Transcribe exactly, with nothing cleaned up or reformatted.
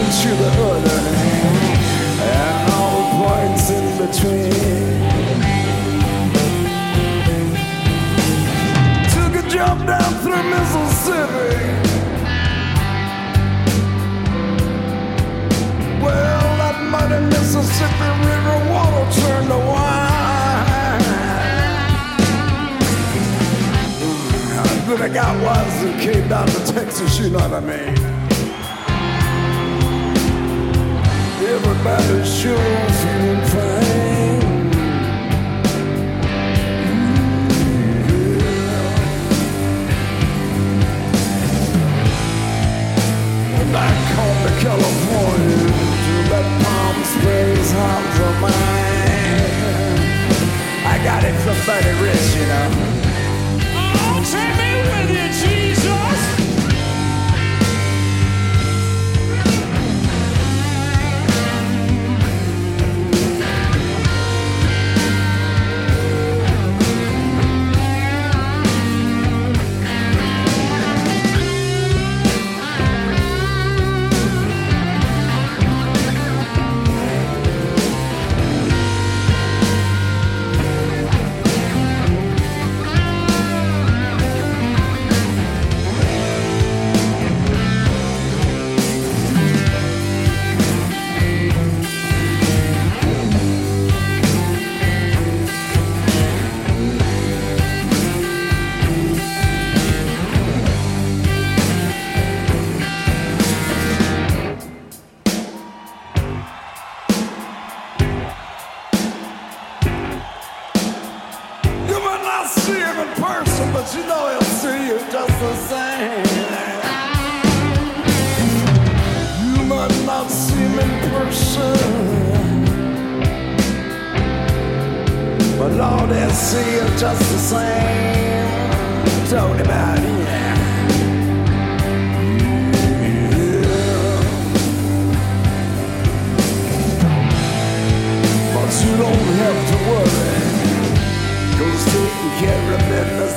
to the other, and all the points in between. Took a jump down through Mississippi. Well, that muddy Mississippi River water turned to wine. Then I got wise and came down to Texas, you know what I mean. Everybody's sure feeling fine. Yeah. Back home to California, to that Palm Springs house of mine. I got it from Buddy Rich, you know. Oh, take me with you, Jesus. See him in person, but you know he'll see you just the same. You might not see him in person, but Lord, he'll see you just the same. Talking about it, yeah. But you don't have to worry, 'cause taking care of business